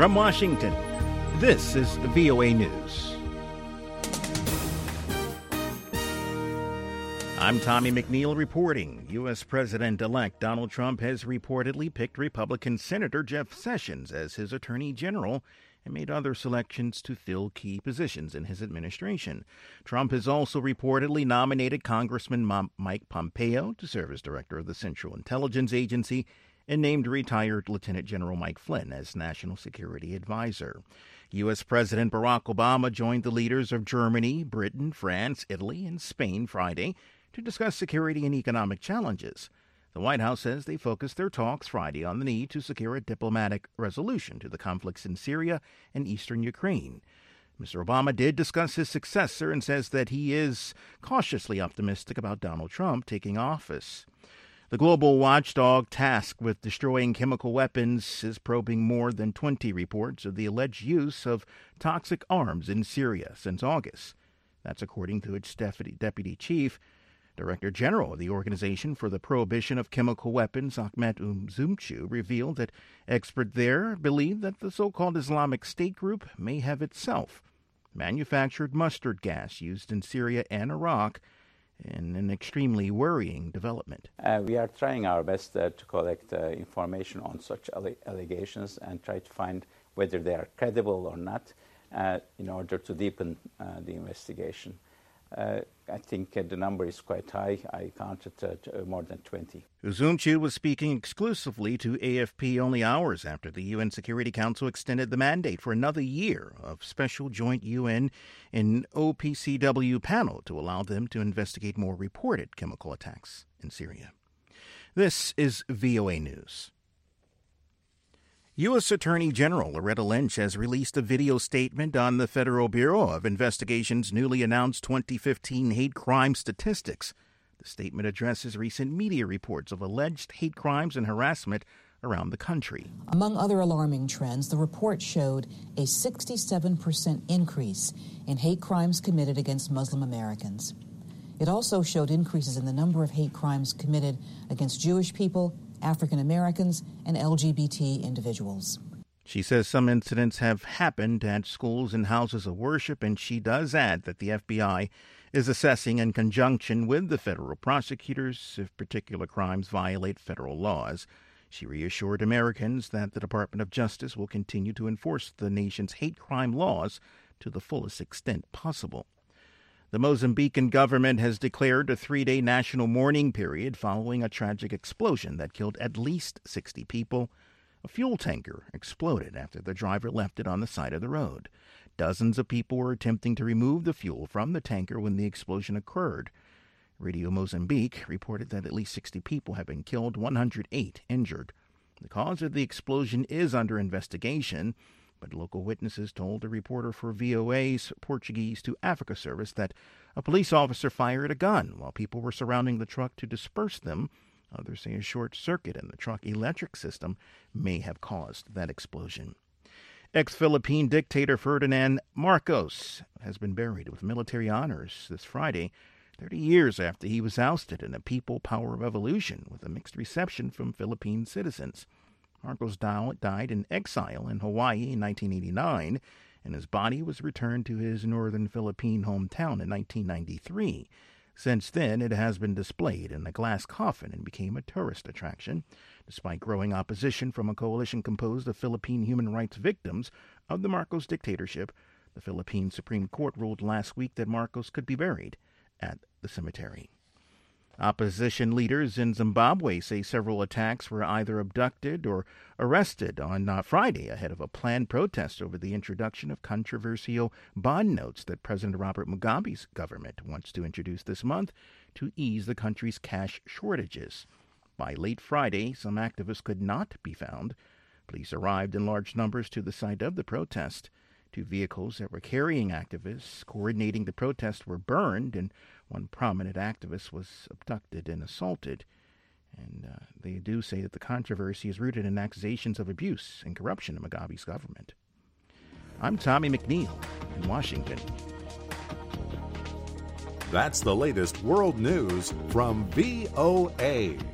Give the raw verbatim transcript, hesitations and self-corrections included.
From Washington, this is V O A News. I'm Tommy McNeil reporting. U S. President-elect Donald Trump has reportedly picked Republican Senator Jeff Sessions as his Attorney General and made other selections to fill key positions in his administration. Trump has also reportedly nominated Congressman Mike Pompeo to serve as director of the Central Intelligence Agency and named retired Lieutenant General Mike Flynn as National Security Advisor. U S. President Barack Obama joined the leaders of Germany, Britain, France, Italy, and Spain Friday to discuss security and economic challenges. The White House says they focused their talks Friday on the need to secure a diplomatic resolution to the conflicts in Syria and eastern Ukraine. Mister Obama did discuss his successor and says that he is cautiously optimistic about Donald Trump taking office. The global watchdog tasked with destroying chemical weapons is probing more than twenty reports of the alleged use of toxic arms in Syria since August. That's according to its deputy, deputy chief. Director General of the Organization for the Prohibition of Chemical Weapons, Ahmet Umzumcu, revealed that experts there believe that the so-called Islamic State group may have itself manufactured mustard gas used in Syria and Iraq, in an extremely worrying development. Uh, we are trying our best uh, to collect uh, information on such alle- allegations and try to find whether they are credible or not uh, in order to deepen uh, the investigation. Uh, I think uh, the number is quite high. I counted uh, to, uh, more than twenty. Uzumcu was speaking exclusively to A F P only hours after the U N Security Council extended the mandate for another year of special joint U N and O P C W panel to allow them to investigate more reported chemical attacks in Syria. This is V O A News. U S. Attorney General Loretta Lynch has released a video statement on the Federal Bureau of Investigation's newly announced twenty fifteen hate crime statistics. The statement addresses recent media reports of alleged hate crimes and harassment around the country. Among other alarming trends, the report showed a sixty-seven percent increase in hate crimes committed against Muslim Americans. It also showed increases in the number of hate crimes committed against Jewish people, African Americans, and L G B T individuals. She says some incidents have happened at schools and houses of worship, and she does add that the F B I is assessing in conjunction with the federal prosecutors if particular crimes violate federal laws. She reassured Americans that the Department of Justice will continue to enforce the nation's hate crime laws to the fullest extent possible. The Mozambican government has declared a three-day national mourning period following a tragic explosion that killed at least sixty people. A fuel tanker exploded after the driver left it on the side of the road. Dozens of people were attempting to remove the fuel from the tanker when the explosion occurred. Radio Mozambique reported that at least sixty people have been killed, one hundred eight injured. The cause of the explosion is under investigation, but local witnesses told a reporter for V O A's Portuguese to Africa service that a police officer fired a gun while people were surrounding the truck to disperse them. Others say a short circuit in the truck electric system may have caused that explosion. Ex-Philippine dictator Ferdinand Marcos has been buried with military honors this Friday, thirty years after he was ousted in a people power revolution with a mixed reception from Philippine citizens. Marcos died in exile in Hawaii in nineteen eighty-nine, and his body was returned to his northern Philippine hometown in nineteen ninety-three. Since then, it has been displayed in a glass coffin and became a tourist attraction. Despite growing opposition from a coalition composed of Philippine human rights victims of the Marcos dictatorship, the Philippine Supreme Court ruled last week that Marcos could be buried at the cemetery. Opposition leaders in Zimbabwe say several attacks were either abducted or arrested on uh, Friday ahead of a planned protest over the introduction of controversial bond notes that President Robert Mugabe's government wants to introduce this month to ease the country's cash shortages. By late Friday, some activists could not be found. Police arrived in large numbers to the site of the protest. Two vehicles that were carrying activists coordinating the protest were burned, and one prominent activist was abducted and assaulted. And uh, they do say that the controversy is rooted in accusations of abuse and corruption in Mugabe's government. I'm Tommy McNeil in Washington. That's the latest world news from V O A.